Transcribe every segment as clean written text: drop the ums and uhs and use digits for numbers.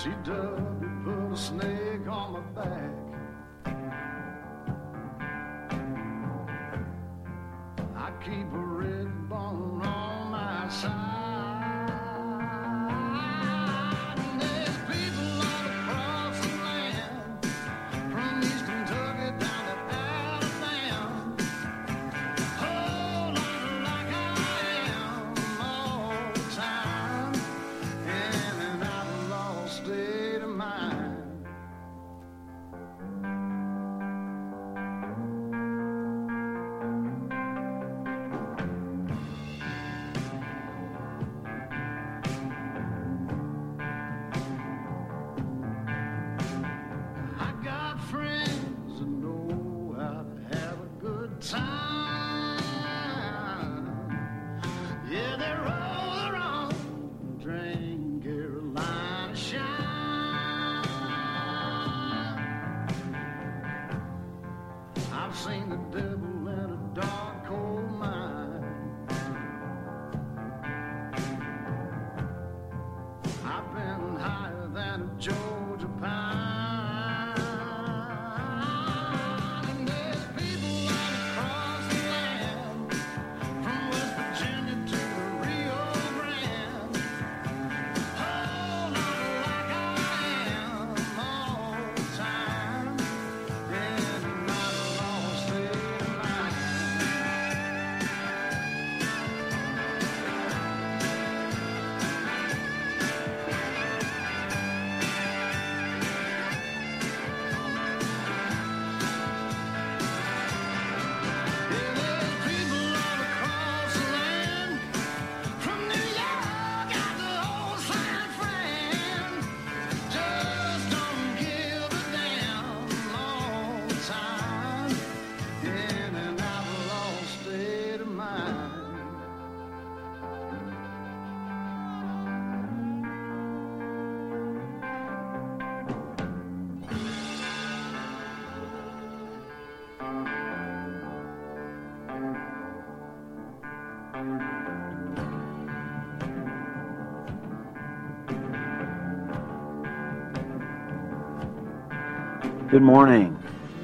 She dug and put a snake on my back. I keep a red bone on my side. And there's people all across the land, from East Kentucky down to Alabama, hold on like I am all the time, in an outlaw state of mind. I got friends that know how to have a good time. Yeah, they roll their own, drink Carolina shine. I've seen the devil in a dark, cold mine. I've been higher than a Georgia pine. And there's people all across the land, from West Virginia to the Rio Grande, hold on like I am all the time, in an outlaw state of mind. Yeah, there's people all across the land, from New York out to old San Fran, just don't give a damn all the time, in an outlaw state of mind. Good morning.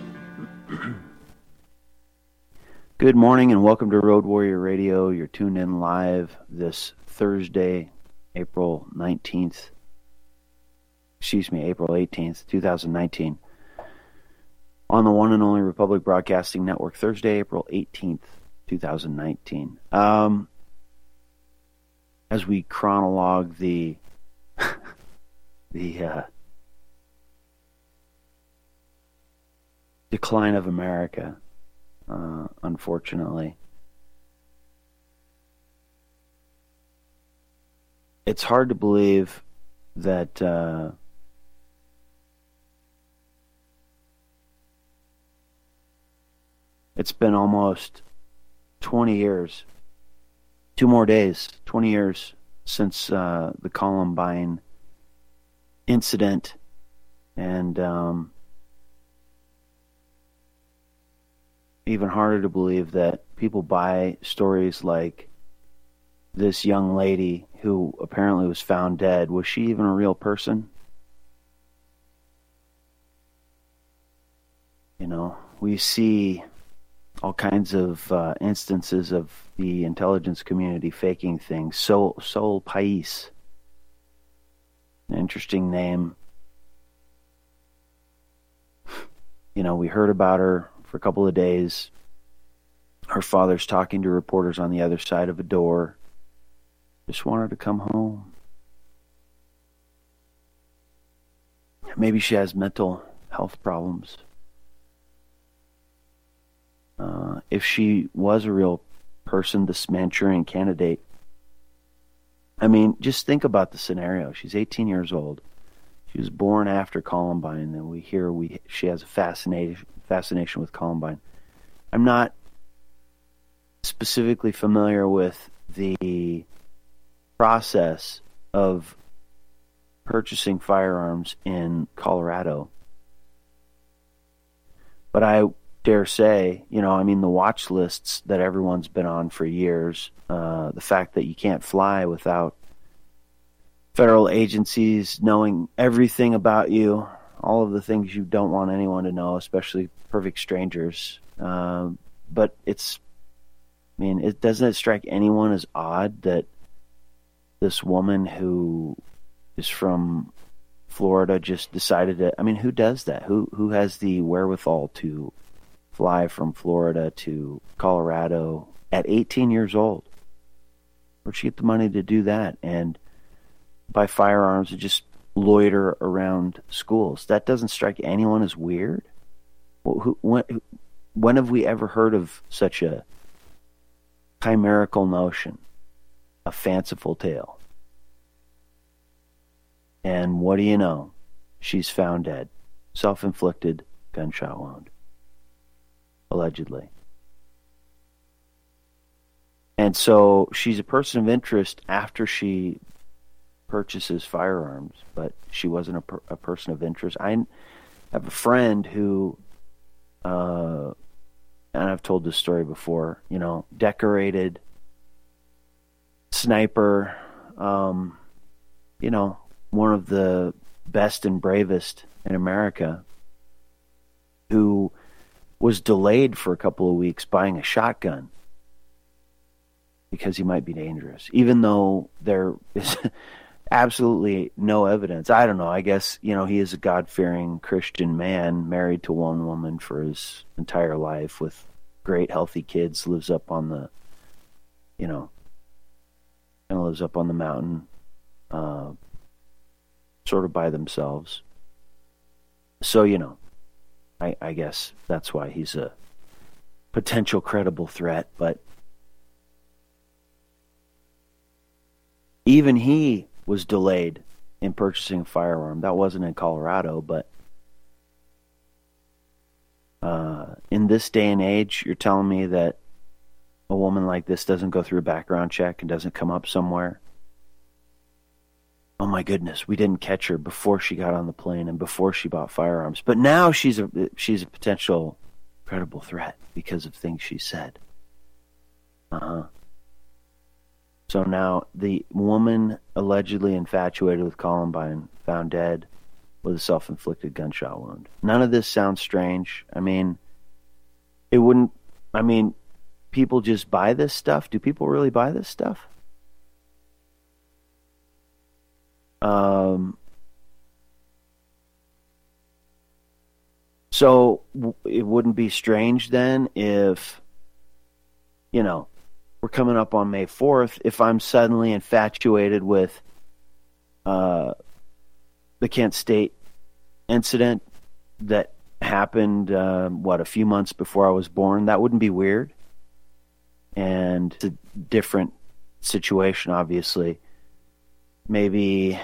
Good morning and welcome to Road Warrior Radio. You're tuned in live this Thursday, April 18th, 2019, on the one and only Republic Broadcasting Network, Thursday, April 18th, 2019. As we chronologue the decline of America, unfortunately. It's hard to believe that it's been almost 20 years, 2 more days, 20 years since the Columbine incident, and even harder to believe that people buy stories like this young lady who apparently was found dead. Was she even a real person? You know, we see all kinds of instances of the intelligence community faking things. Sol Pais, an interesting name. You know, we heard about her for a couple of days. Her father's talking to reporters on the other side of a door. Just want her to come home. Maybe she has mental health problems. If she was a real person, this Manchurian Candidate, I mean, just think about the scenario. She's 18 years old. She was born after Columbine, and we hear she has a fascination with Columbine. I'm not specifically familiar with the process of purchasing firearms in Colorado, but I dare say, you know, I mean, the watch lists that everyone's been on for years, the fact that you can't fly without federal agencies knowing everything about you, all of the things you don't want anyone to know, especially perfect strangers. But it doesn't strike anyone as odd that this woman who is from Florida just decided to, who does that? Who has the wherewithal to fly from Florida to Colorado at 18 years old? Where'd she get the money to do that? And buy firearms and just loiter around schools? That doesn't strike anyone as weird? When have we ever heard of such a chimerical notion, a fanciful tale? And what do you know? She's found dead. Self-inflicted gunshot wound. Allegedly. And so she's a person of interest after she purchases firearms, but she wasn't a person of interest. I have a friend who, and I've told this story before, decorated sniper, one of the best and bravest in America, who was delayed for a couple of weeks buying a shotgun because he might be dangerous, even though there is absolutely no evidence. I don't know. I guess, he is a God-fearing Christian man, married to one woman for his entire life with great healthy kids, lives up on the, lives up on the mountain, sort of by themselves. So, I guess that's why he's a potential credible threat, but even he was delayed in purchasing a firearm. That wasn't in Colorado, but in this day and age, you're telling me that a woman like this doesn't go through a background check and doesn't come up somewhere? Oh my goodness, we didn't catch her before she got on the plane and before she bought firearms. But now she's a potential credible threat because of things she said. So now the woman allegedly infatuated with Columbine found dead with a self-inflicted gunshot wound. None of this sounds strange. It wouldn't, people just buy this stuff? Do people really buy this stuff? So it wouldn't be strange then if, we're coming up on May 4th, if I'm suddenly infatuated with the Kent State incident that happened, a few months before I was born. That wouldn't be weird. And it's a different situation, obviously. Maybe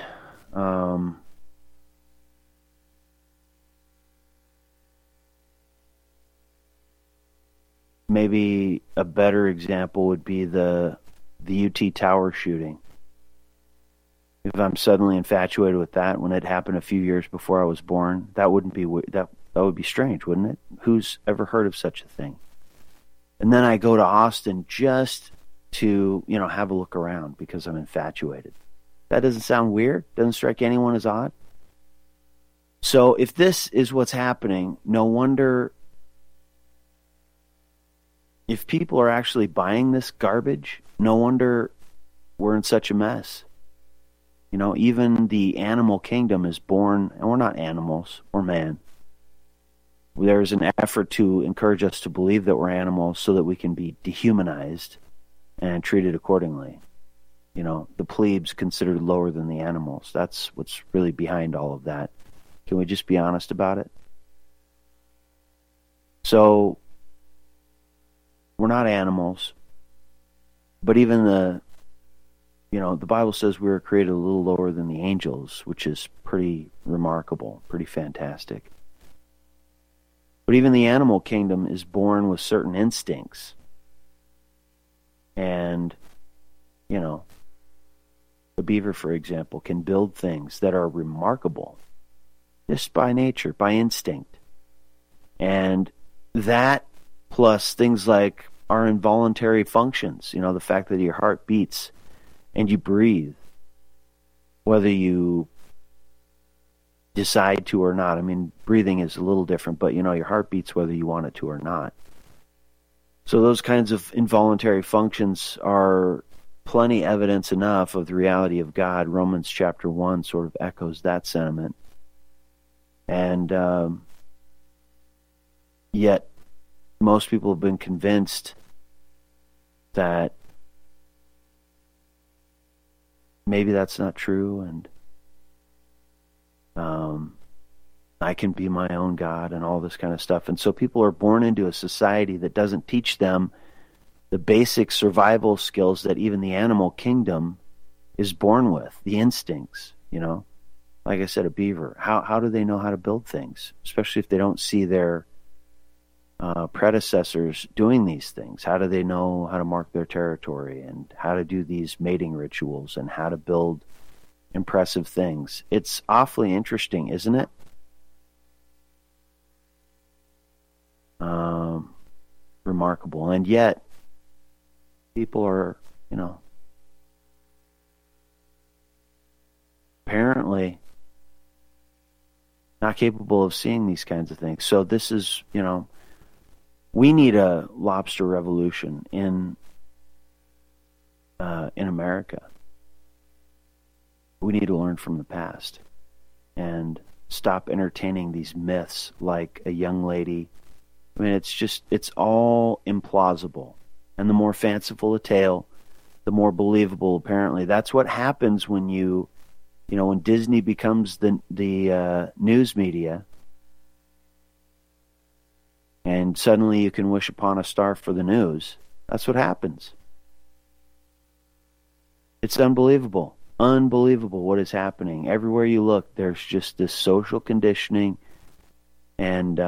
maybe a better example would be the UT Tower shooting. If I'm suddenly infatuated with that when it happened a few years before I was born, that wouldn't be that would be strange, wouldn't it? Who's ever heard of such a thing? And then I go to Austin just to, have a look around because I'm infatuated. That doesn't sound weird? Doesn't strike anyone as odd? So if this is what's happening, no wonder if people are actually buying this garbage, no wonder we're in such a mess. Even the animal kingdom is born, and we're not animals, we're man. There's an effort to encourage us to believe that we're animals so that we can be dehumanized and treated accordingly. The plebes considered lower than the animals. That's what's really behind all of that. Can we just be honest about it? So, we're not animals, but even the Bible says we were created a little lower than the angels, which is pretty remarkable, pretty fantastic. But even the animal kingdom is born with certain instincts. And, the beaver, for example, can build things that are remarkable just by nature, by instinct. And that plus things like our involuntary functions, the fact that your heart beats and you breathe whether you decide to or not. I mean, breathing is a little different, but your heart beats whether you want it to or not. So those kinds of involuntary functions are plenty evidence enough of the reality of God. Romans chapter 1 sort of echoes that sentiment. And yet most people have been convinced that maybe that's not true, and I can be my own God and all this kind of stuff. And so people are born into a society that doesn't teach them the basic survival skills that even the animal kingdom is born with, the instincts, Like I said, a beaver. How do they know how to build things, especially if they don't see their predecessors doing these things? How do they know how to mark their territory and how to do these mating rituals and how to build impressive things? It's awfully interesting, isn't it? Remarkable. And yet people are, apparently not capable of seeing these kinds of things. So this is, we need a lobster revolution in America. We need to learn from the past and stop entertaining these myths like a young lady. I mean, it's all implausible. And the more fanciful a tale, the more believable, apparently. That's what happens when when Disney becomes the news media, and suddenly you can wish upon a star for the news. That's what happens. It's unbelievable. Unbelievable what is happening. Everywhere you look, there's just this social conditioning and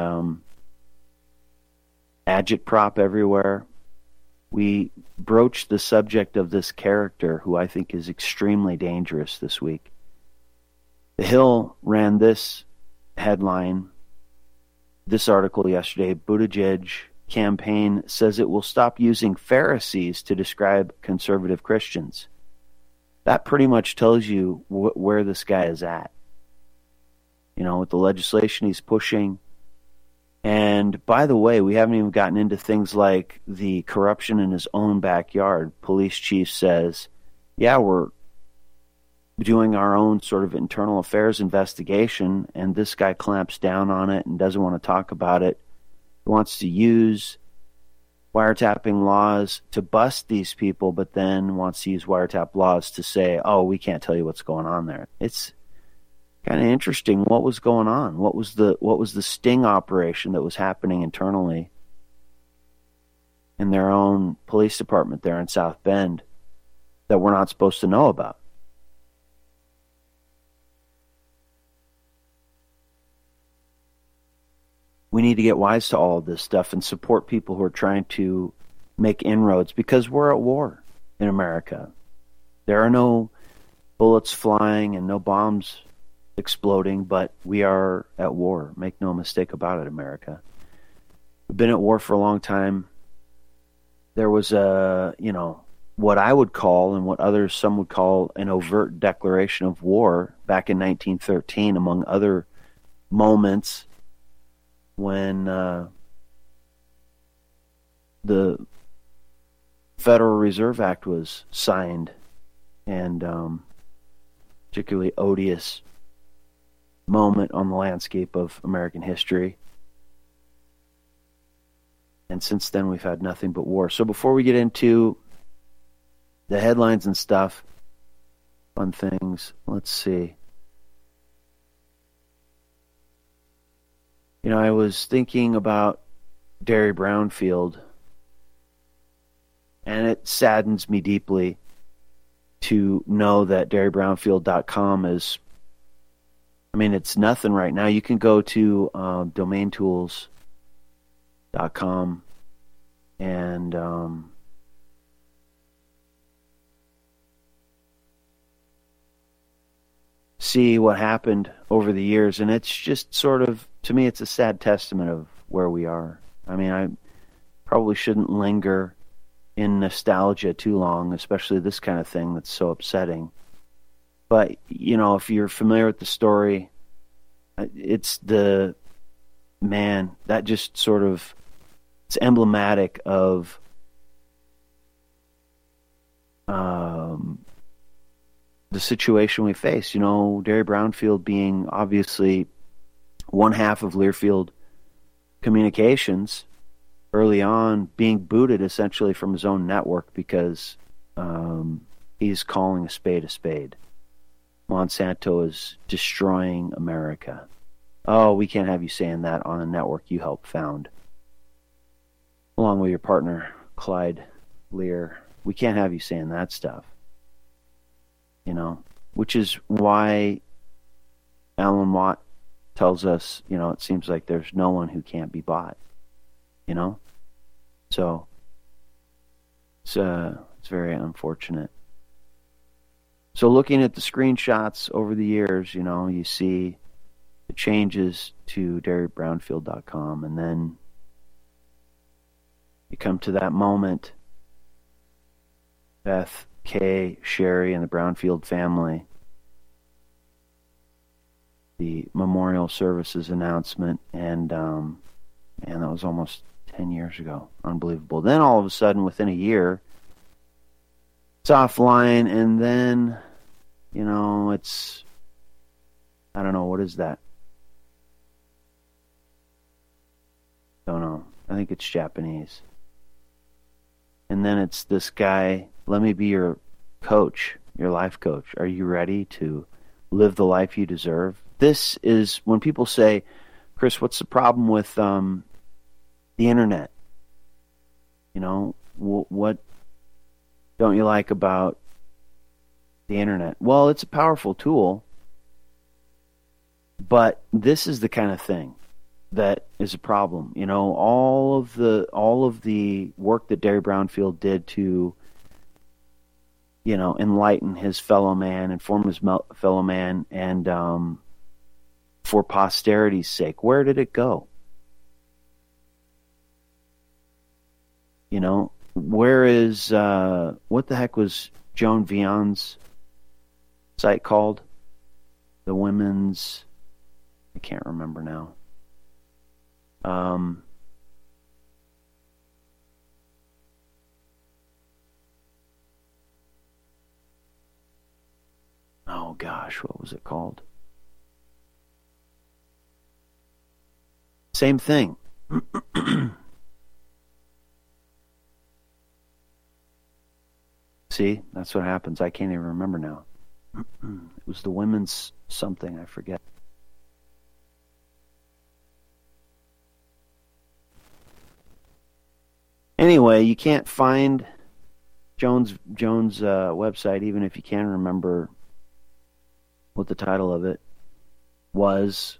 agitprop everywhere. We broached the subject of this character who I think is extremely dangerous this week. The Hill ran this headline, this article yesterday: Buttigieg campaign says it will stop using Pharisees to describe conservative Christians. That pretty much tells you where this guy is at. With the legislation he's pushing. And by the way, we haven't even gotten into things like the corruption in his own backyard. Police chief says, yeah, we're doing our own sort of internal affairs investigation, and this guy clamps down on it and doesn't want to talk about it. He wants to use wiretapping laws to bust these people, but then wants to use wiretap laws to say, oh, we can't tell you what's going on there. It's kind of interesting what was going on. What was the sting operation that was happening internally in their own police department there in South Bend that we're not supposed to know about? We need to get wise to all of this stuff and support people who are trying to make inroads, because we're at war in America. There are no bullets flying and no bombs exploding, but we are at war. Make no mistake about it, America. We've been at war for a long time. There was what I would call, and what some would call, an overt declaration of war back in 1913, among other moments, when the Federal Reserve Act was signed, and particularly odious moment on the landscape of American history. And since then, we've had nothing but war. So before we get into the headlines and stuff, fun things, let's see. I was thinking about Derry Brownfield, and it saddens me deeply to know that DerryBrownfield.com is, it's nothing right now. You can go to DomainTools.com and see what happened over the years, and it's just sort of, to me, it's a sad testament of where we are. I probably shouldn't linger in nostalgia too long, especially this kind of thing that's so upsetting. But, you know, if you're familiar with the story, it's the man that just sort of, it's emblematic of the situation we face. You know, Derry Brownfield being obviously one half of Learfield Communications early on, being booted essentially from his own network because he's calling a spade a spade. Monsanto is destroying America. Oh, we can't have you saying that on a network you helped found, along with your partner, Clyde Lear. We can't have you saying that stuff. You know, which is why Alan Watt tells us, you know, it seems like there's no one who can't be bought. You know? So, it's very unfortunate. So looking at the screenshots over the years, you know, you see the changes to DerryBrownfield.com, and then you come to that moment, Beth, Kay, Sherry, and the Brownfield family, the memorial services announcement, and that was almost 10 years ago. Unbelievable. Then all of a sudden, within a year, it's offline, and then, you know, it's, I don't know, what is that? Don't know. I think it's Japanese. And then it's this guy, let me be your coach, your life coach. Are you ready to live the life you deserve? This is when people say, Chris, what's the problem with the internet? You know, what don't you like about the internet? Well, it's a powerful tool, but this is the kind of thing that is a problem. You know, all of the work that Derry Brownfield did to, you know, enlighten his fellow man, inform his fellow man, and for posterity's sake, where did it go? You know, where is, what the heck was Joan Vion's site called? The women's, I can't remember now. Oh gosh, what was it called? Same thing. See, that's what happens. I can't even remember now. It was the women's something, I forget. Anyway, you can't find Joan's website, even if you can remember what the title of it was.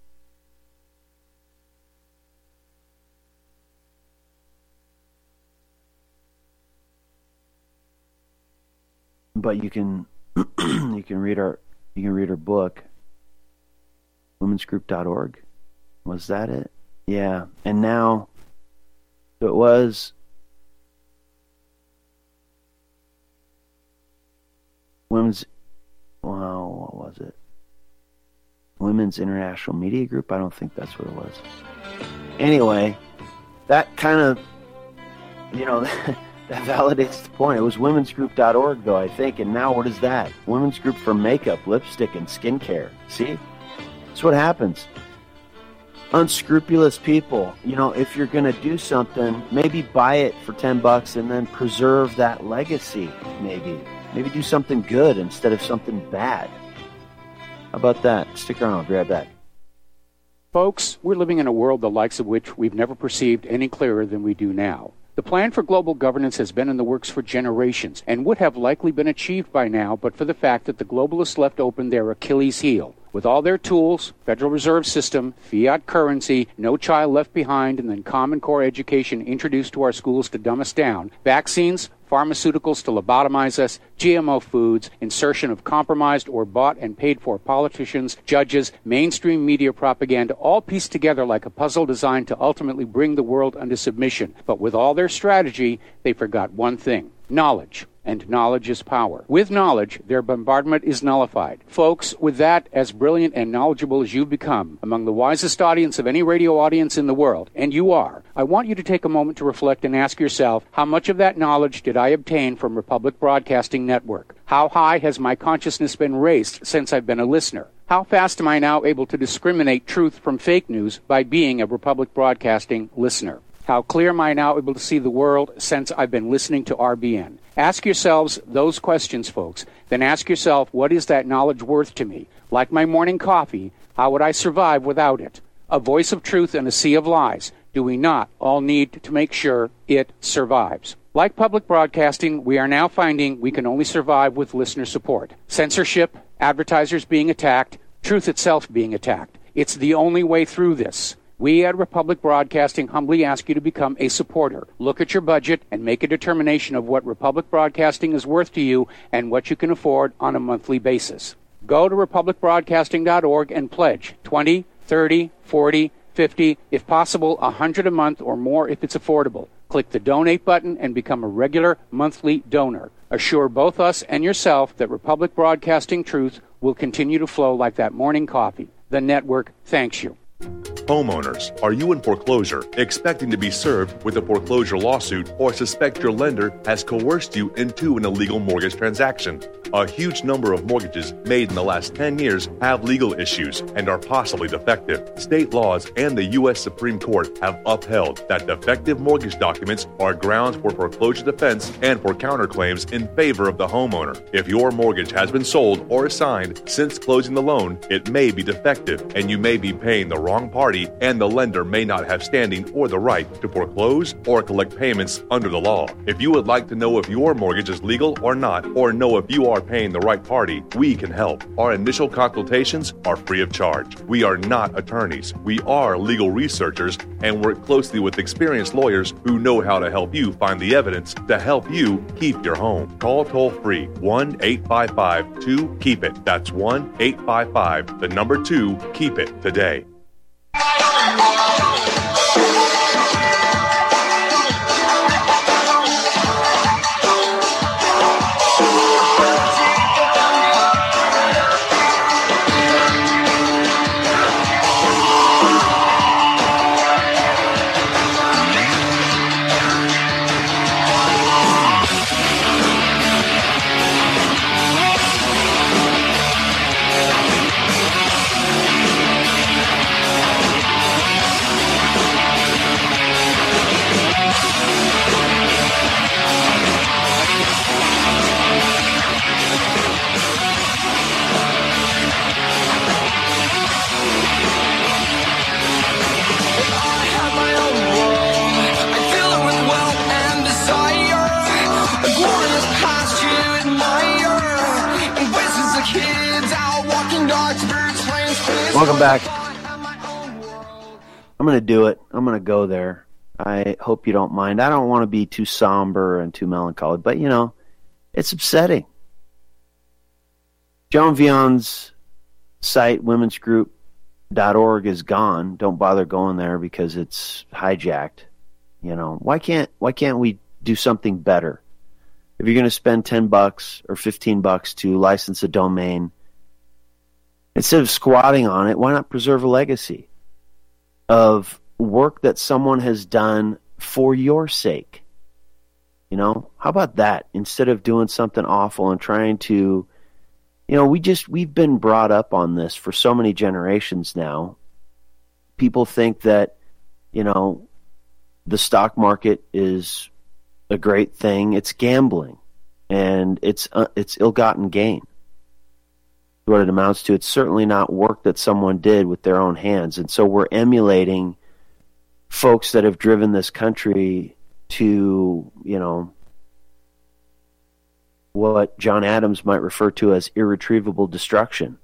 But you can you can read her book, womensgroup.org. Was that it? Yeah. And now, so it was Women's, well, what was it? Women's International Media Group? I don't think that's what it was. Anyway, that kind of, you know, that validates the point. It was womensgroup.org, though, I think. And now what is that? Women's Group for makeup, lipstick, and skincare. See? That's what happens. Unscrupulous people. You know, if you're going to do something, maybe buy it for $10 and then preserve that legacy, maybe. Maybe do something good instead of something bad. How about that? Stick around. I'll grab that. Folks, we're living in a world the likes of which we've never perceived any clearer than we do now. The plan for global governance has been in the works for generations and would have likely been achieved by now but for the fact that the globalists left open their Achilles heel. With all their tools, Federal Reserve System, fiat currency, no child left behind, and then Common Core education introduced to our schools to dumb us down, vaccines, pharmaceuticals to lobotomize us, GMO foods, insertion of compromised or bought and paid for politicians, judges, mainstream media propaganda, all pieced together like a puzzle designed to ultimately bring the world under submission. But with all their strategy, they forgot one thing: knowledge. and knowledge is power. With knowledge, their bombardment is nullified. Folks, with that, as brilliant and knowledgeable as you've become, among the wisest audience of any radio audience in the world, and you are, I want you to take a moment to reflect and ask yourself, how much of that knowledge did I obtain from Republic Broadcasting Network? How high has my consciousness been raised since I've been a listener? How fast am I now able to discriminate truth from fake news by being a Republic Broadcasting listener? How clear am I now able to see the world since I've been listening to RBN? Ask yourselves those questions, folks. Then ask yourself, what is that knowledge worth to me? Like my morning coffee, how would I survive without it? A voice of truth in a sea of lies. Do we not all need to make sure it survives? Like public broadcasting, we are now finding we can only survive with listener support. Censorship, advertisers being attacked, truth itself being attacked. It's the only way through this. We at Republic Broadcasting humbly ask you to become a supporter. Look at your budget and make a determination of what Republic Broadcasting is worth to you and what you can afford on a monthly basis. Go to republicbroadcasting.org and pledge $20, $30, $40, $50, if possible, $100 a month or more if it's affordable. Click the donate button and become a regular monthly donor. Assure both us and yourself that Republic Broadcasting truth will continue to flow like that morning coffee. The network thanks you. Homeowners, are you in foreclosure, expecting to be served with a foreclosure lawsuit, or suspect your lender has coerced you into an illegal mortgage transaction? A huge number of mortgages made in the last 10 years have legal issues and are possibly defective. State laws and the U.S. Supreme Court have upheld that defective mortgage documents are grounds for foreclosure defense and for counterclaims in favor of the homeowner. If your mortgage has been sold or assigned since closing the loan, it may be defective and you may be paying the wrong party, and the lender may not have standing or the right to foreclose or collect payments under the law. If you would like to know if your mortgage is legal or not, or know if you are paying the right party, we can help. Our initial consultations are free of charge. We are not attorneys. We are legal researchers and work closely with experienced lawyers who know how to help you find the evidence to help you keep your home. Call toll-free 1-855-2-KEEP-IT. That's 1-855-2-KEEP-IT today. Welcome back. I'm going to do it. I'm going to go there. I hope you don't mind. I don't want to be too somber and too melancholy, but, you know, it's upsetting. Joan Vion's site, womensgroup.org, is gone. Don't bother going there because it's hijacked. You know, why can't we do something better? If you're going to spend $10 or $15 to license a domain, instead of squatting on it, why not preserve a legacy of work that someone has done for your sake? You know, how about that? Instead of doing something awful and trying to, you know, we've been brought up on this for so many generations now. People think that, you know, the stock market is a great thing. It's gambling, and it's ill-gotten gain. What it amounts to. It's certainly not work that someone did with their own hands. And so we're emulating folks that have driven this country to, you know, what John Adams might refer to as irretrievable destruction.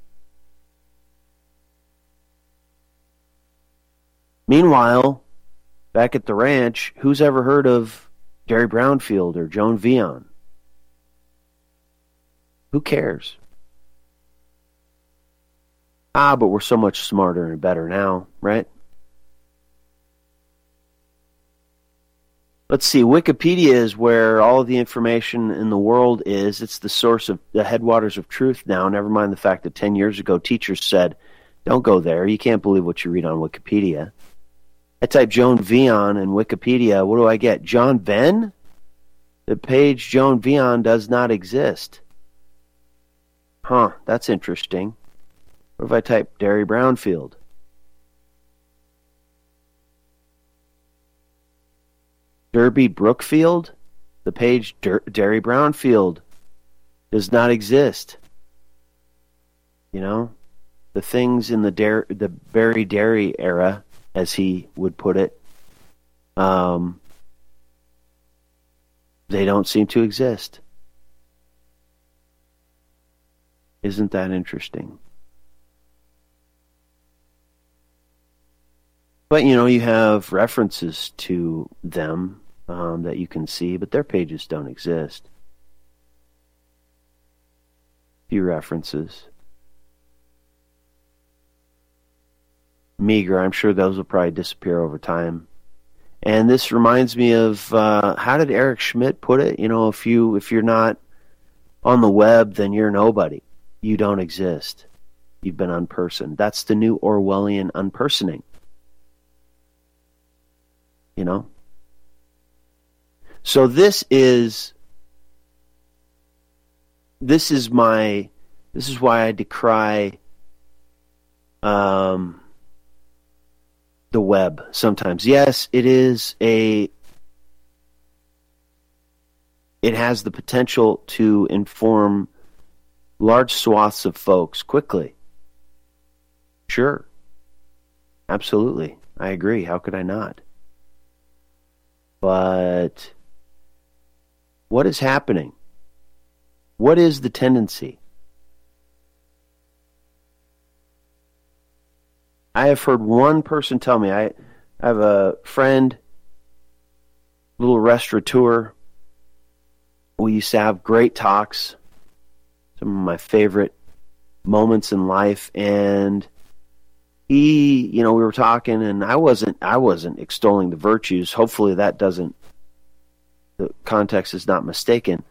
Meanwhile, back at the ranch, who's ever heard of Gary Brownfield or Joan Vion? Who cares? But we're so much smarter and better now, right? Let's see. Wikipedia is where all of the information in the world is. It's the source of the headwaters of truth now. Never mind the fact that 10 years ago teachers said, don't go there. You can't believe what you read on Wikipedia. I type Joan Vion in Wikipedia. What do I get? John Venn? The page Joan Vion does not exist. Huh, that's interesting. What if I type Derry Brownfield? Derby Brookfield? The page Derry Brownfield does not exist. You know? The things in the Barry Derry era, as he would put it, they don't seem to exist. Isn't that interesting? But, you know, you have references to them that you can see, but their pages don't exist. Few references. Meager, I'm sure those will probably disappear over time. And this reminds me of, how did Eric Schmidt put it? You know, if you're not on the web, then you're nobody. You don't exist. You've been unpersoned. That's the new Orwellian unpersoning. You know? So this is why I decry the web sometimes. Yes, it has the potential to inform large swaths of folks quickly. Sure. Absolutely. I agree. How could I not? But what is happening? What is the tendency? I have heard one person tell me, I have a friend, little restaurateur. We used to have great talks, some of my favorite moments in life, and he, you know, we were talking, and I wasn't extolling the virtues. Hopefully that doesn't, the context is not mistaken.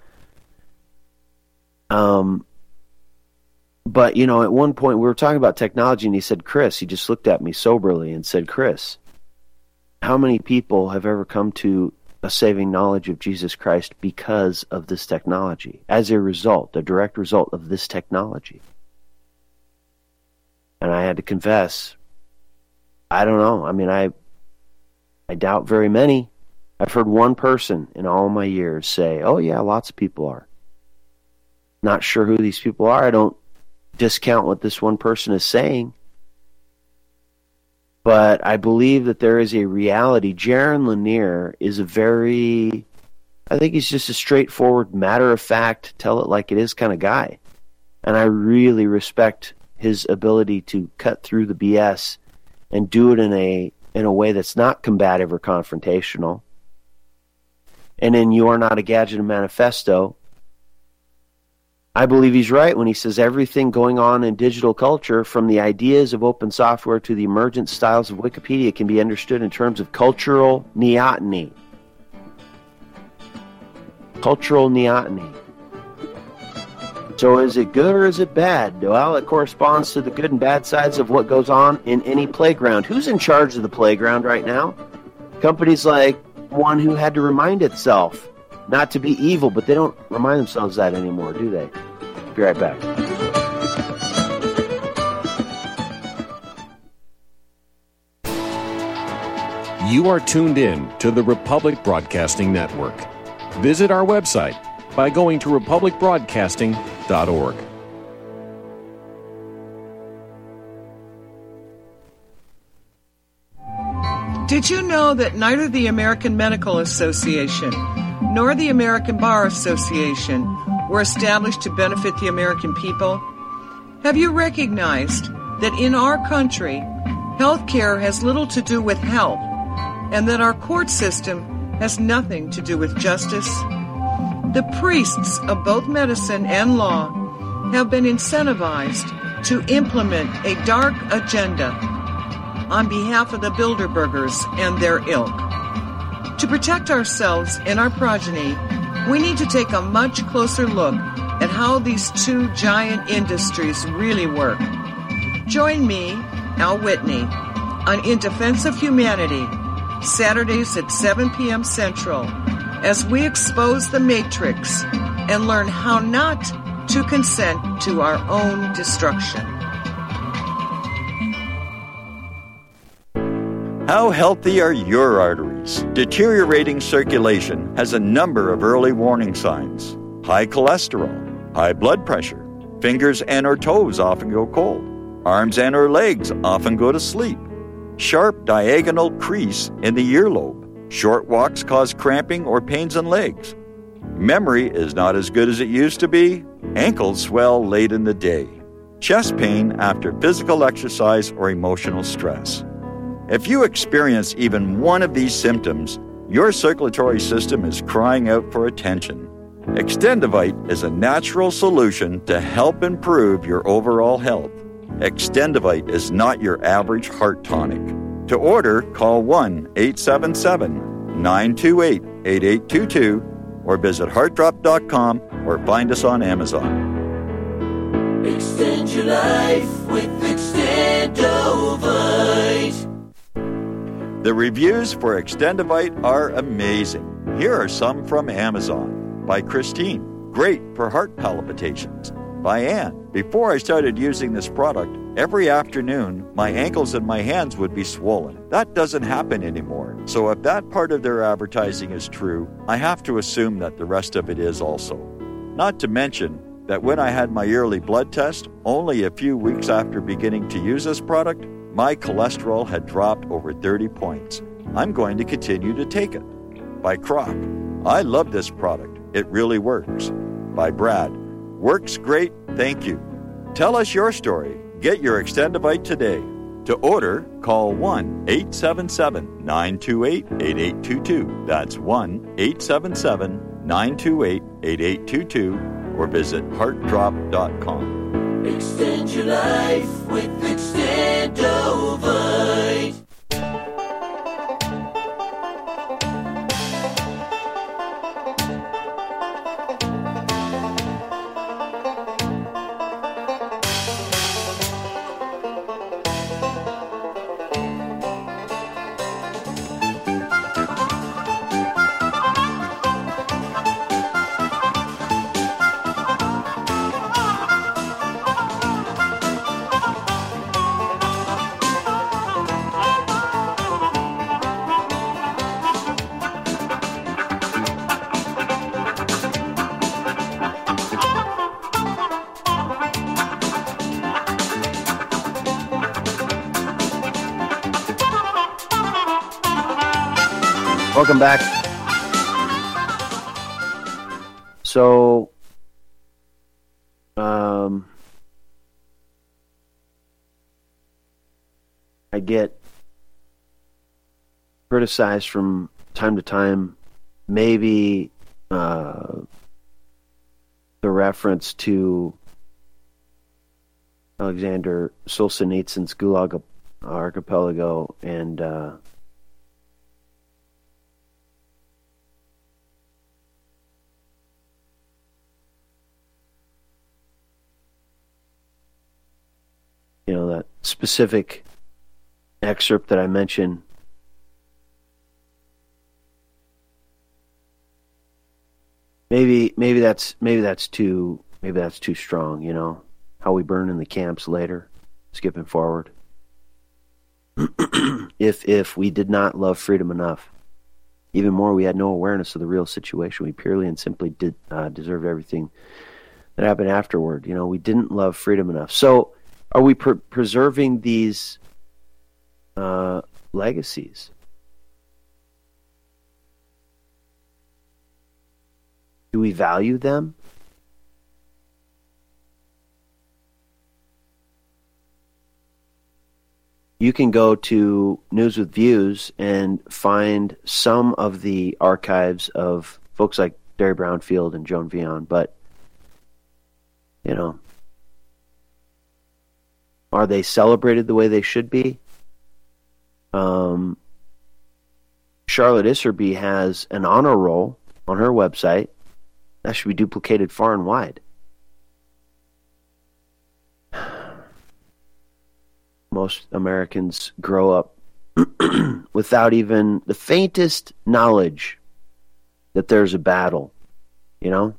But, you know, at one point we were talking about technology, and he said, Chris, he just looked at me soberly and said, Chris, how many people have ever come to a saving knowledge of Jesus Christ because of this technology, as a result, a direct result of this technology? And I had to confess, I don't know. I mean, I doubt very many. I've heard one person in all my years say, oh yeah, lots of people are. Not sure who these people are. I don't discount what this one person is saying. But I believe that there is a reality. Jaron Lanier is I think he's just a straightforward, matter-of-fact, tell-it-like-it-is kind of guy. And I really respect his ability to cut through the BS and do it in a way that's not combative or confrontational. And in You Are Not a Gadget, a Manifesto, I believe he's right when he says everything going on in digital culture, from the ideas of open software to the emergent styles of Wikipedia, can be understood in terms of cultural neoteny. Cultural neoteny. So is it good or is it bad? Well, it corresponds to the good and bad sides of what goes on in any playground. Who's in charge of the playground right now? Companies like one who had to remind itself not to be evil, but they don't remind themselves that anymore, do they? Be right back. You are tuned in to the Republic Broadcasting Network. Visit our website by going to republicbroadcasting.org. Did you know that neither the American Medical Association nor the American Bar Association were established to benefit the American people? Have you recognized that in our country, health care has little to do with health, and that our court system has nothing to do with justice? The priests of both medicine and law have been incentivized to implement a dark agenda on behalf of the Bilderbergers and their ilk. To protect ourselves and our progeny, we need to take a much closer look at how these two giant industries really work. Join me, Al Whitney, on In Defense of Humanity, Saturdays at 7 p.m. Central, as we expose the Matrix and learn how not to consent to our own destruction. How healthy are your arteries? Deteriorating circulation has a number of early warning signs. High cholesterol, high blood pressure, fingers and or toes often go cold, arms and or legs often go to sleep, sharp diagonal crease in the earlobe, short walks cause cramping or pains in legs, memory is not as good as it used to be, ankles swell late in the day, chest pain after physical exercise or emotional stress. If you experience even one of these symptoms, your circulatory system is crying out for attention. Extendivite is a natural solution to help improve your overall health. Extendivite is not your average heart tonic. To order, call 1-877-928-8822 or visit heartdrop.com or find us on Amazon. Extend your life with Extendovite. The reviews for Extendivite are amazing. Here are some from Amazon. By Christine, great for heart palpitations. By Ann, before I started using this product, every afternoon my ankles and my hands would be swollen. That doesn't happen anymore. So if that part of their advertising is true, I have to assume that the rest of it is also. Not to mention that when I had my yearly blood test, only a few weeks after beginning to use this product, my cholesterol had dropped over 30 points. I'm going to continue to take it. By Croc, I love this product. It really works. By Brad, works great, thank you. Tell us your story. Get your Extendivite today. To order, call 1-877-928-8822. That's 1-877-928-8822 or visit heartdrop.com. Extend your life with Extendovite. Welcome back. So, I get criticized from time to time, maybe the reference to Alexander Solzhenitsyn's Gulag Archipelago and that specific excerpt that I mentioned. Maybe that's too strong, how we burn in the camps later, skipping forward. If we did not love freedom enough, even more, we had no awareness of the real situation. We purely and simply did deserve everything that happened afterward. We didn't love freedom enough. So are we preserving these legacies? Do we value them? You can go to News with Views and find some of the archives of folks like Derry Brownfield and Joan Vion, but, are they celebrated the way they should be? Charlene Charlotte Isserby has an honor roll on her website. That should be duplicated far and wide. Most Americans grow up without even the faintest knowledge that there's a battle, you know?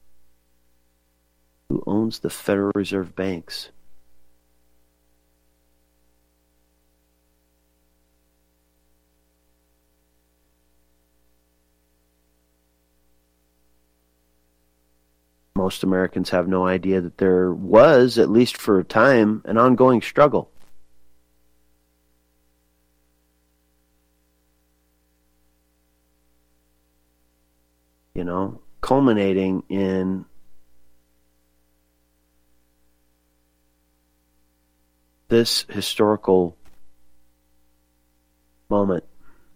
Who owns the Federal Reserve banks? Most Americans have no idea that there was, at least for a time, an ongoing struggle. You know, culminating in this historical moment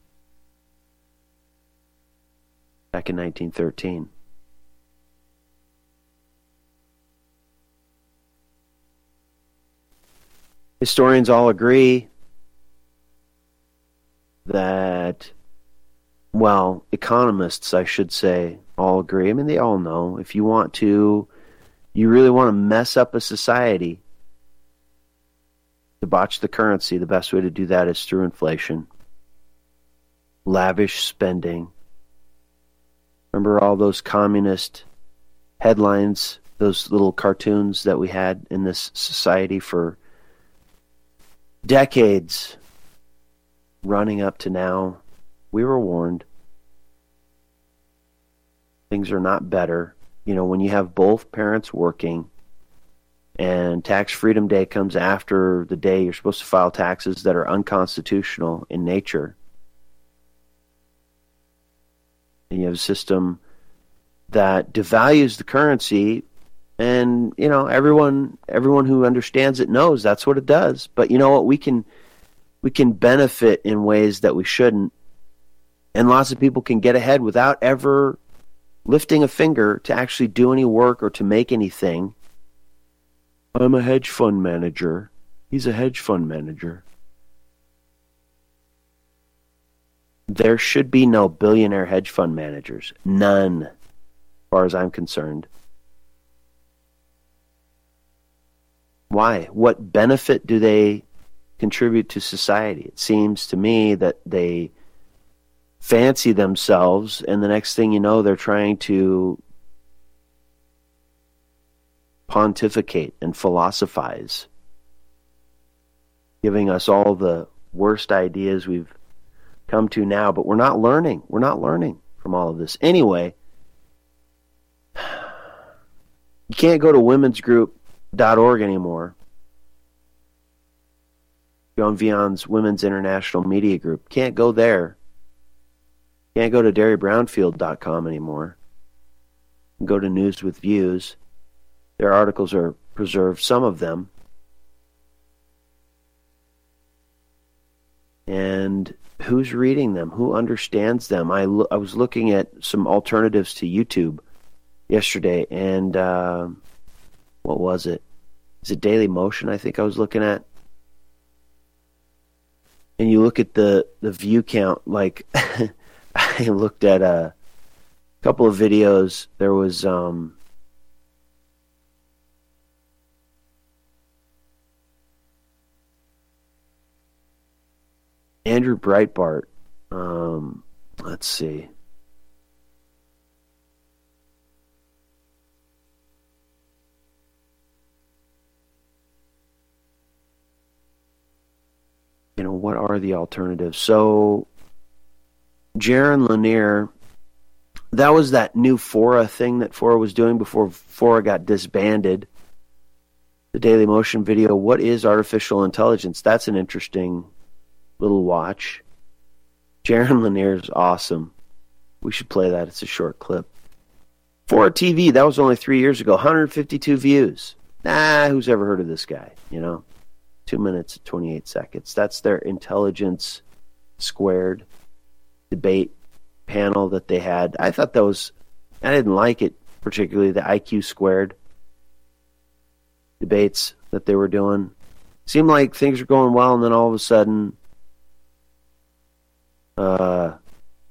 back in 1913. Historians all agree that, well, economists, I should say, all agree. I mean, they all know if you really want to mess up a society, debauch the currency, the best way to do that is through inflation, lavish spending. Remember all those communist headlines, those little cartoons that we had in this society for decades running up to now? We were warned. Things are not better. You know, when you have both parents working and Tax Freedom Day comes after the day you're supposed to file taxes that are unconstitutional in nature, and you have a system that devalues the currency, and, you know, everyone who understands it knows that's what it does. But you know what? We can benefit in ways that we shouldn't. And lots of people can get ahead without ever lifting a finger to actually do any work or to make anything. I'm a hedge fund manager. He's a hedge fund manager. There should be no billionaire hedge fund managers. None, as far as I'm concerned. Why? What benefit do they contribute to society? It seems to me that they fancy themselves, and the next thing you know, they're trying to pontificate and philosophize, giving us all the worst ideas we've come to now, but we're not learning. We're not learning from all of this. Anyway, you can't go to womensgroup.org anymore. Joan Vion's Women's International Media Group. Can't go there. Can't go to DerryBrownfield.com anymore. Go to News with Views. Their articles are preserved, some of them. And who's reading them? Who understands them? I was looking at some alternatives to YouTube yesterday, and what was it? Is it Daily Motion I think I was looking at? And you look at the view count, like I looked at a couple of videos. There was Andrew Breitbart. Let's see. You know, what are the alternatives? So, Jaron Lanier, that was that new Fora thing that Fora was doing before Fora got disbanded. The Daily Motion video, What is Artificial Intelligence? That's an interesting little watch. Jaron Lanier is awesome. We should play that. It's a short clip. Fora TV, that was only 3 years ago. 152 views. Nah, who's ever heard of this guy, you know? 2 minutes and 28 seconds. That's their Intelligence Squared debate panel that they had. I thought that was, I didn't like it particularly, the IQ Squared debates that they were doing. Seemed like things were going well, and then all of a sudden,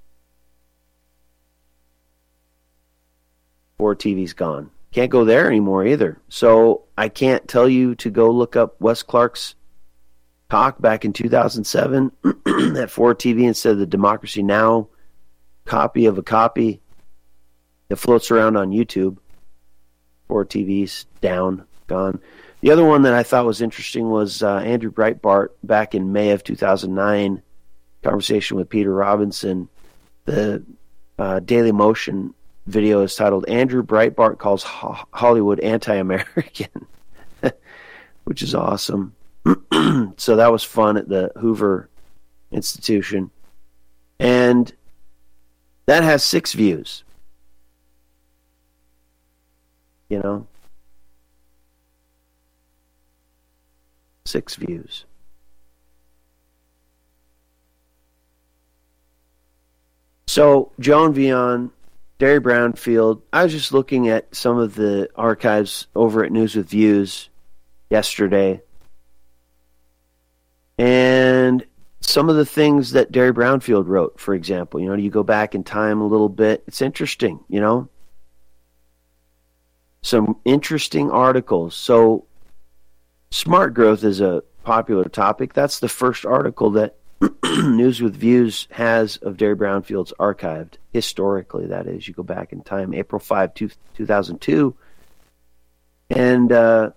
Ford TV's gone. Can't go there anymore either. So I can't tell you to go look up Wes Clark's talk back in 2007 at Ford TV instead of the Democracy Now! Copy of a copy that floats around on YouTube. Ford TV's down, gone. The other one that I thought was interesting was Andrew Breitbart back in May of 2009, conversation with Peter Robinson. The Daily Motion video is titled Andrew Breitbart Calls Hollywood Anti-American, which is awesome. So that was fun at the Hoover Institution. And that has 6 views. You know? 6 views. So, Joan Vion, Derry Brownfield, I was just looking at some of the archives over at News with Views yesterday. And some of the things that Derry Brownfield wrote, for example, you know, you go back in time a little bit. It's interesting, you know? Some interesting articles. So, smart growth is a popular topic. That's the first article that News with Views has of Derry Brownfield's archived, historically, that is. You go back in time, April 5, 2002. And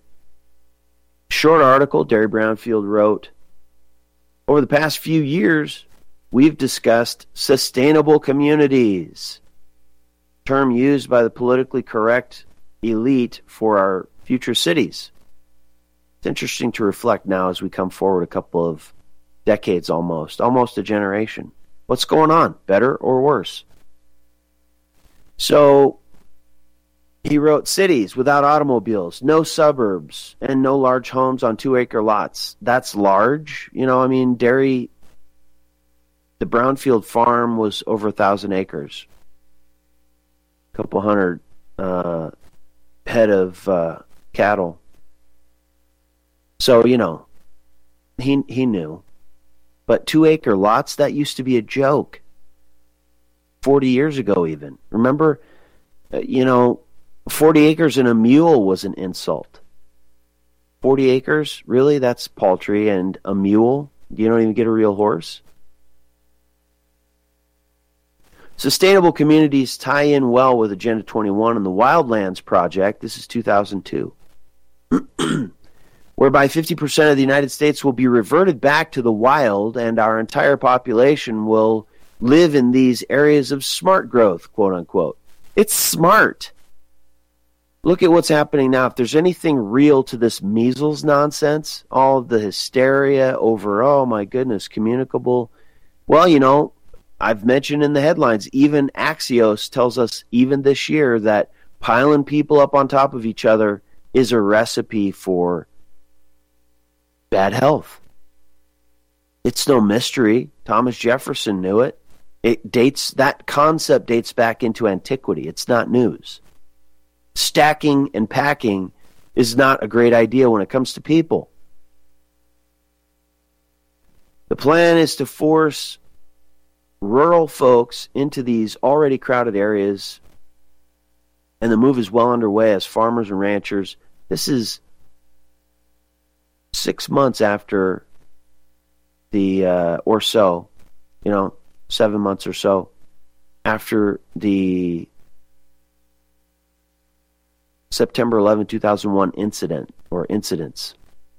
short article, Derry Brownfield wrote, over the past few years, we've discussed sustainable communities, term used by the politically correct elite for our future cities. It's interesting to reflect now as we come forward a couple of decades almost a generation. What's going on? Better or worse? So he wrote cities without automobiles, no suburbs, and no large homes on 2-acre lots. That's large. You know, I mean, Derry, the Brownfield farm was over 1,000 acres. A couple hundred head of cattle. So, you know, he knew. But 2-acre lots, that used to be a joke. 40 years ago even. Remember, you know, 40 acres and a mule was an insult. 40 acres? Really? That's paltry. And a mule? You don't even get a real horse? Sustainable communities tie in well with Agenda 21 and the Wildlands Project. This is 2002. Whereby 50% of the United States will be reverted back to the wild and our entire population will live in these areas of smart growth, quote unquote. It's smart. Look at what's happening now. If there's anything real to this measles nonsense, all of the hysteria over, oh my goodness, communicable. Well, you know, I've mentioned in the headlines, even Axios tells us even this year that piling people up on top of each other is a recipe for bad health. It's no mystery. Thomas Jefferson knew it. That concept dates back into antiquity. It's not news. Stacking and packing is not a great idea when it comes to people. The plan is to force rural folks into these already crowded areas, and the move is well underway as farmers and ranchers. This is 6 months after or so, 7 months or so after the September 11, 2001 incidents.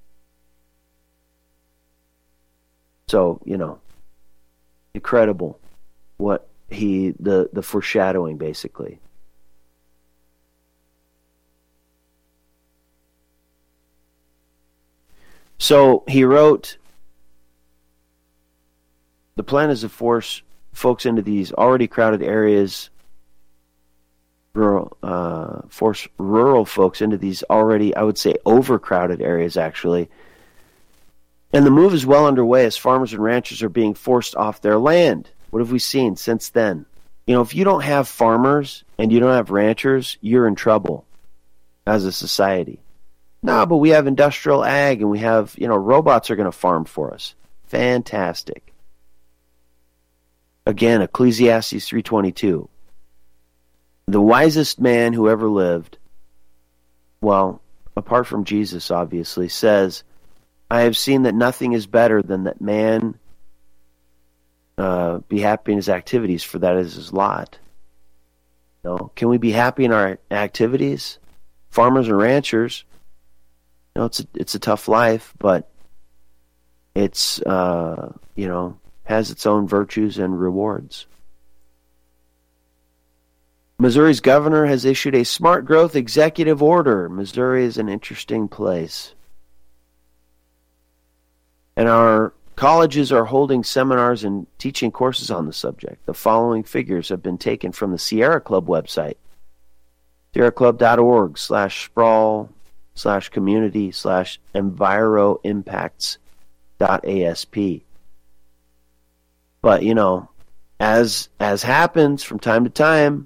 So, incredible what the foreshadowing, basically. So he wrote, the plan is to force folks into these already crowded areas, force rural folks into these already, I would say, overcrowded areas, actually. And the move is well underway as farmers and ranchers are being forced off their land. What have we seen since then? If you don't have farmers and you don't have ranchers, you're in trouble as a society. No, but we have industrial ag and we have, robots are going to farm for us. Fantastic. Again, Ecclesiastes 3:22. The wisest man who ever lived, well, apart from Jesus, obviously, says, I have seen that nothing is better than that man be happy in his activities, for that is his lot. You know, can we be happy in our activities? Farmers and ranchers, you know, it's a tough life, but it's you know, has its own virtues and rewards. Missouri's governor has issued a smart growth executive order. Missouri is an interesting place. And our colleges are holding seminars and teaching courses on the subject. The following figures have been taken from the Sierra Club website. sierraclub.org/sprawl/community/enviroimpacts.asp. But, you know, as happens from time to time,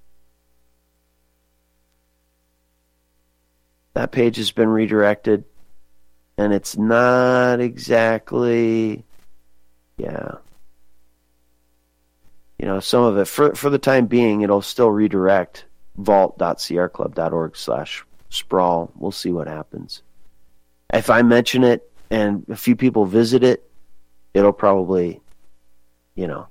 that page has been redirected, and it's not exactly, yeah. You know, some of it, for the time being, it'll still redirect vault.sierraclub.org/sprawl. We'll see what happens. If I mention it and a few people visit it, it'll probably, you know,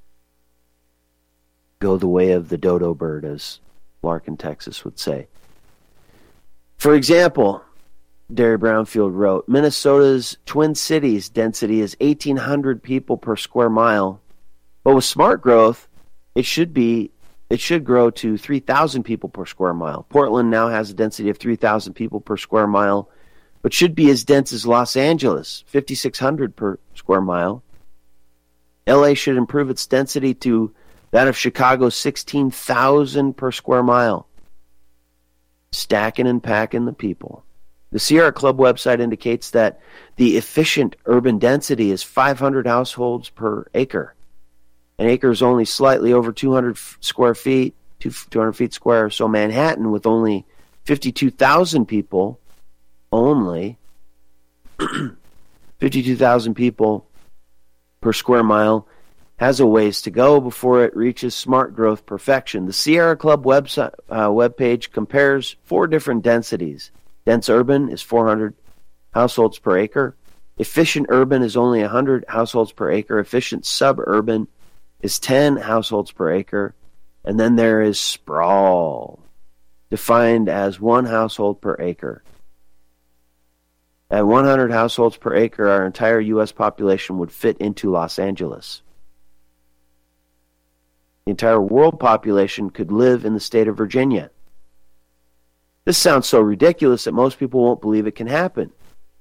go the way of the dodo bird, as Lark in Texas would say. For example, Derry Brownfield wrote, Minnesota's Twin Cities density is 1,800 people per square mile, but with smart growth, it should grow to 3,000 people per square mile. Portland now has a density of 3,000 people per square mile, but should be as dense as Los Angeles, 5,600 per square mile. LA should improve its density to that of Chicago's 16,000 per square mile. Stacking and packing the people. The Sierra Club website indicates that the efficient urban density is 500 households per acre. An acre is only slightly over 200 square feet, 200 feet square. So Manhattan, with only 52,000 people, only 52,000 people per square mile, has a ways to go before it reaches smart growth perfection. The Sierra Club webpage compares 4 different densities. Dense urban is 400 households per acre. Efficient urban is only 100 households per acre. Efficient suburban is 10 households per acre. And then there is sprawl, defined as 1 household per acre. At 100 households per acre, our entire U.S. population would fit into Los Angeles. The entire world population could live in the state of Virginia. This sounds so ridiculous that most people won't believe it can happen.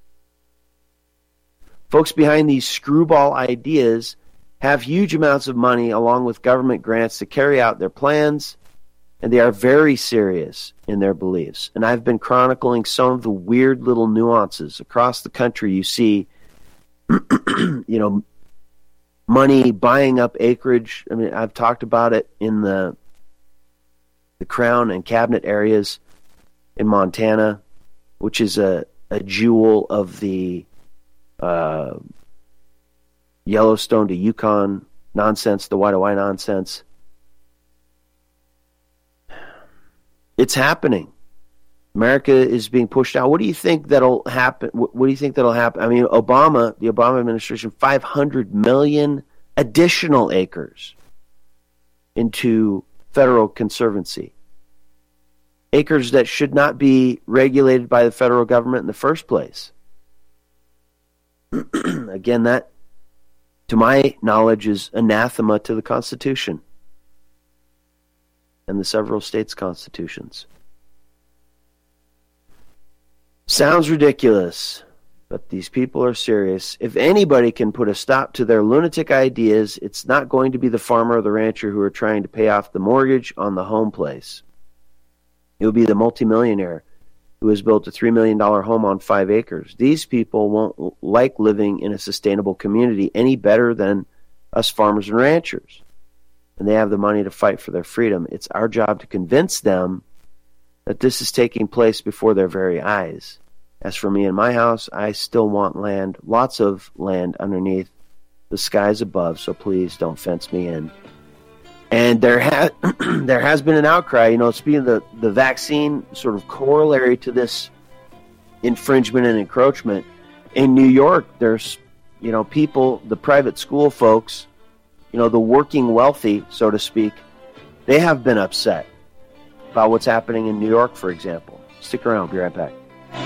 Folks behind these screwball ideas have huge amounts of money along with government grants to carry out their plans, and they are very serious in their beliefs. And I've been chronicling some of the weird little nuances. Across the country, you see, you know, money buying up acreage. I mean, I've talked about it in the Crown and Cabinet areas in Montana, which is a jewel of the Yellowstone to Yukon nonsense, the why-do-I nonsense. It's happening. America is being pushed out. What do you think that'll happen? What do you think that'll happen? I mean, the Obama administration, 500 million additional acres into federal conservancy. Acres that should not be regulated by the federal government in the first place. Again, that, to my knowledge, is anathema to the Constitution and the several states' constitutions. Sounds ridiculous, but these people are serious. If anybody can put a stop to their lunatic ideas, it's not going to be the farmer or the rancher who are trying to pay off the mortgage on the home place. It will be the multimillionaire who has built a $3 million home on 5 acres. These people won't like living in a sustainable community any better than us farmers and ranchers. And they have the money to fight for their freedom. It's our job to convince them that this is taking place before their very eyes. As for me and my house, I still want land, lots of land underneath the skies above, so please don't fence me in. And there has been an outcry. Speaking of the vaccine, sort of corollary to this infringement and encroachment, in New York, there's, people, the private school folks, the working wealthy, so to speak, they have been upset about what's happening in New York, for example. Stick around. We'll be right back.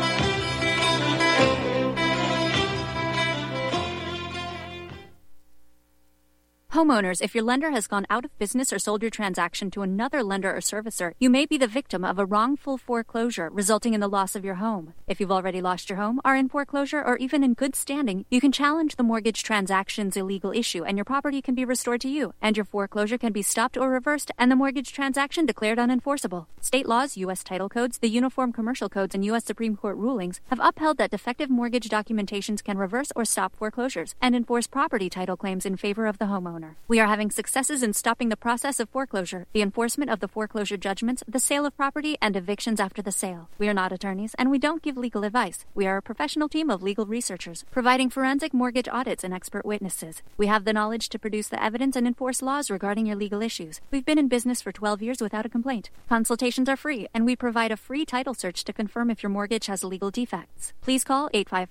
Homeowners, if your lender has gone out of business or sold your transaction to another lender or servicer, you may be the victim of a wrongful foreclosure resulting in the loss of your home. If you've already lost your home, are in foreclosure, or even in good standing, you can challenge the mortgage transaction's illegal issue and your property can be restored to you, and your foreclosure can be stopped or reversed and the mortgage transaction declared unenforceable. State laws, U.S. title codes, the Uniform Commercial Codes, and U.S. Supreme Court rulings have upheld that defective mortgage documentations can reverse or stop foreclosures and enforce property title claims in favor of the homeowner. We are having successes in stopping the process of foreclosure, the enforcement of the foreclosure judgments, the sale of property, and evictions after the sale. We are not attorneys, and we don't give legal advice. We are a professional team of legal researchers, providing forensic mortgage audits and expert witnesses. We have the knowledge to produce the evidence and enforce laws regarding your legal issues. We've been in business for 12 years without a complaint. Consultations are free, and we provide a free title search to confirm if your mortgage has legal defects. Please call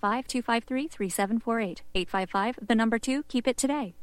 855-253-3748. 855, 2, keep it today.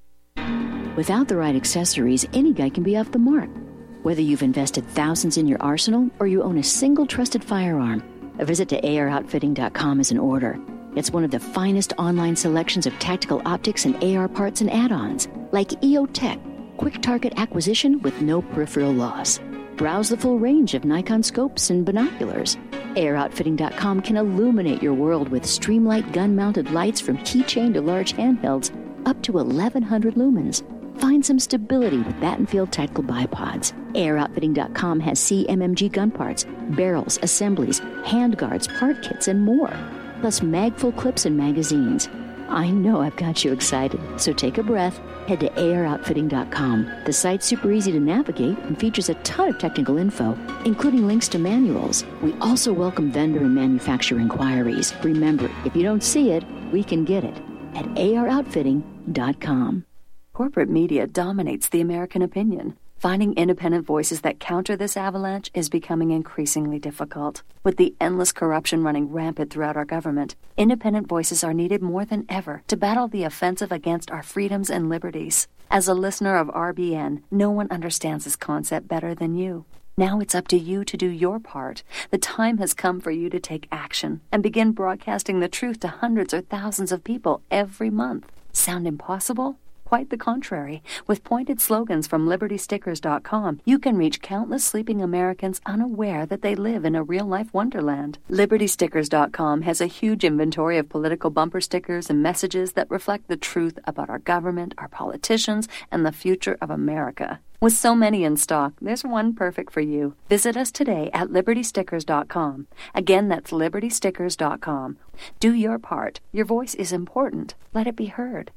Without the right accessories, any guy can be off the mark. Whether you've invested thousands in your arsenal or you own a single trusted firearm, a visit to AROutfitting.com is in order. It's one of the finest online selections of tactical optics and AR parts and add-ons, like EOTech, quick target acquisition with no peripheral loss. Browse the full range of Nikon scopes and binoculars. AROutfitting.com can illuminate your world with Streamlight gun-mounted lights from keychain to large handhelds, up to 1,100 lumens. Find some stability with Battenfield Tactical Bipods. AROutfitting.com has CMMG gun parts, barrels, assemblies, handguards, part kits, and more. Plus magful clips and magazines. I know I've got you excited, so take a breath. Head to AROutfitting.com. The site's super easy to navigate and features a ton of technical info, including links to manuals. We also welcome vendor and manufacturer inquiries. Remember, if you don't see it, we can get it at AROutfitting.com. Corporate media dominates the American opinion. Finding independent voices that counter this avalanche is becoming increasingly difficult. With the endless corruption running rampant throughout our government, independent voices are needed more than ever to battle the offensive against our freedoms and liberties. As a listener of RBN, no one understands this concept better than you. Now it's up to you to do your part. The time has come for you to take action and begin broadcasting the truth to hundreds or thousands of people every month. Sound impossible? Quite the contrary. With pointed slogans from LibertyStickers.com, you can reach countless sleeping Americans unaware that they live in a real-life wonderland. LibertyStickers.com has a huge inventory of political bumper stickers and messages that reflect the truth about our government, our politicians, and the future of America. With so many in stock, there's one perfect for you. Visit us today at LibertyStickers.com. Again, that's LibertyStickers.com. Do your part. Your voice is important. Let it be heard.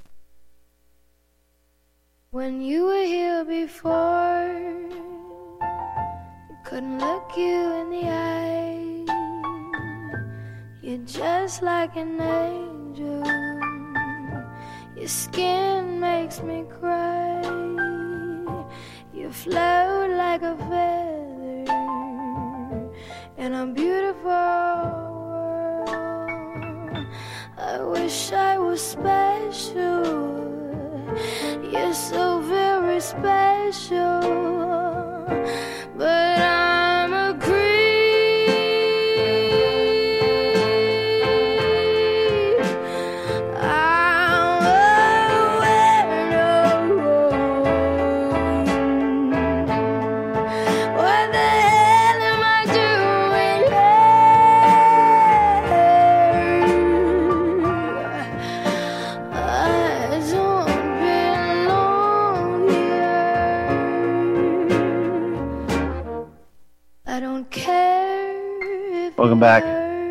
When you were here before, couldn't look you in the eye. You're just like an angel. Your skin makes me cry. You float like a feather in a beautiful world. I wish I was special. You're so very special, but I'm a creep. I'm a weirdo. What the hell am I doing here? I don't I don't care if Welcome back.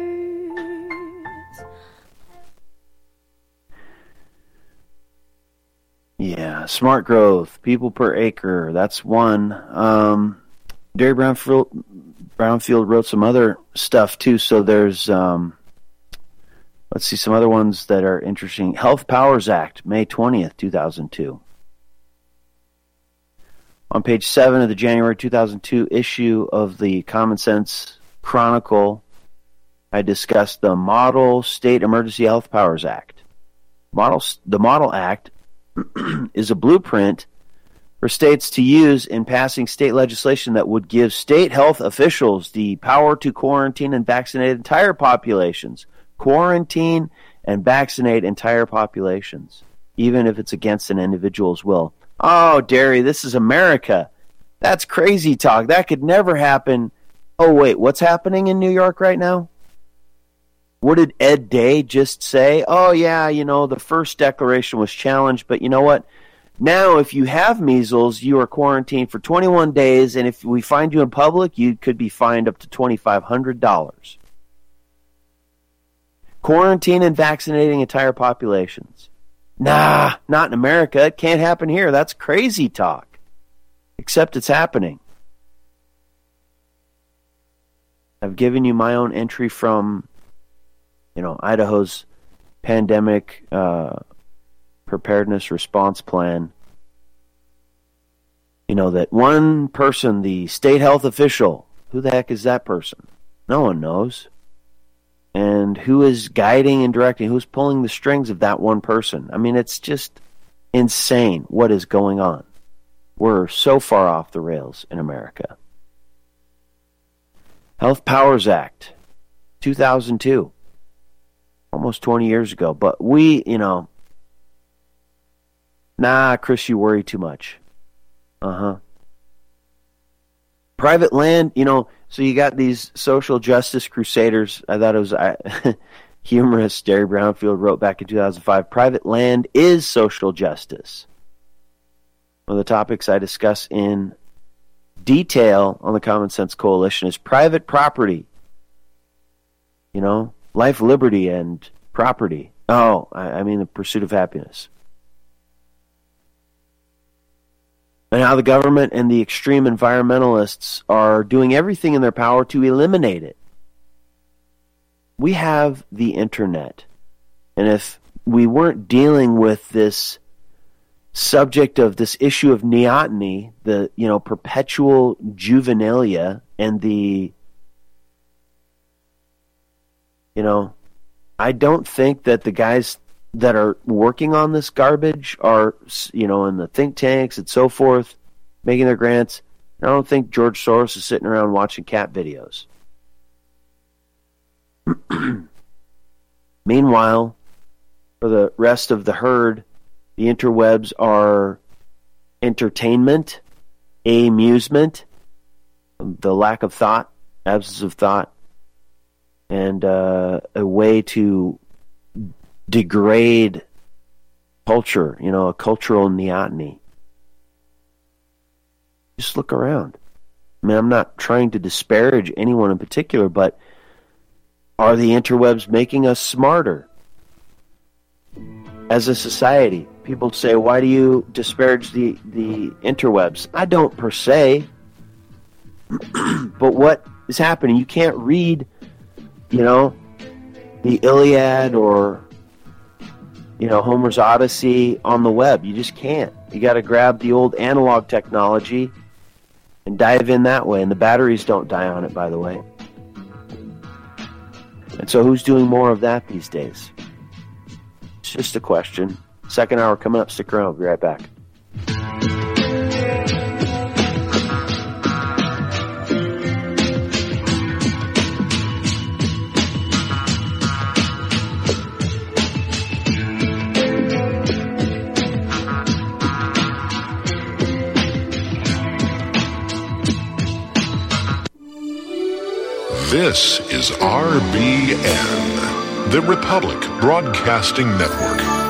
Yeah, smart growth, people per acre. That's one. Derry Brownfield wrote some other stuff too. So there's, let's see, some other ones that are interesting. Health Powers Act, May 20th, 2002. On page 7 of the January 2002 issue of the Common Sense Chronicle, I discussed the Model State Emergency Health Powers Act. The Model Act is a blueprint for states to use in passing state legislation that would give state health officials the power to quarantine and vaccinate entire populations. Quarantine and vaccinate entire populations, even if it's against an individual's will. Oh, Derry, this is America. That's crazy talk. That could never happen. Oh, wait, what's happening in New York right now? What did Ed Day just say? Oh, yeah, the first declaration was challenged, but you know what? Now, if you have measles, you are quarantined for 21 days, and if we find you in public, you could be fined up to $2,500. Quarantine and vaccinating entire populations. Nah, not in America. It can't happen here. That's crazy talk. Except it's happening. I've given you my own entry from, Idaho's pandemic preparedness response plan. That one person, the state health official, who the heck is that person? No one knows. And who is guiding and directing, who's pulling the strings of that one person? I mean, it's just insane what is going on. We're so far off the rails in America. Health Powers Act, 2002. Almost 20 years ago. But we, Chris, you worry too much. Private land, so you got these social justice crusaders. I thought it was humorous. Derry Brownfield wrote back in 2005, private land is social justice. One of the topics I discuss in detail on the Common Sense Coalition is private property. Life, liberty, and property. Oh, I mean the pursuit of happiness. And how the government and the extreme environmentalists are doing everything in their power to eliminate it. We have the internet. And if we weren't dealing with this subject of this issue of neoteny, the, perpetual juvenilia, and the, I don't think that the guys that are working on this garbage are, in the think tanks and so forth, making their grants. I don't think George Soros is sitting around watching cat videos. Meanwhile, for the rest of the herd, the interwebs are entertainment, amusement, the lack of thought, absence of thought, and a way to degrade culture, a cultural neoteny. Just look around. I mean, I'm not trying to disparage anyone in particular, but are the interwebs making us smarter as a society? People say, why do you disparage the interwebs? I don't per se. But what is happening? You can't read, the Iliad or Homer's Odyssey on the web. You just can't. You got to grab the old analog technology and dive in that way. And the batteries don't die on it, by the way. And so who's doing more of that these days? It's just a question. Second hour coming up. Stick around. We'll be right back. This is RBN, the Republic Broadcasting Network.